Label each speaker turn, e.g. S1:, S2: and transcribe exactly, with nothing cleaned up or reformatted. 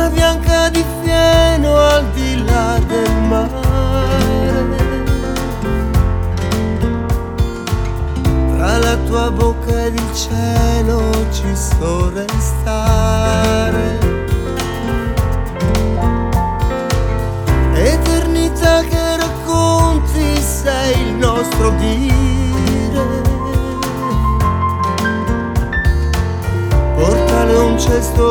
S1: terra bianca di fieno al di là del mare. Tra la tua bocca ed il cielo ci so restare. Eternità che racconti sei il nostro dire. Portale un cesto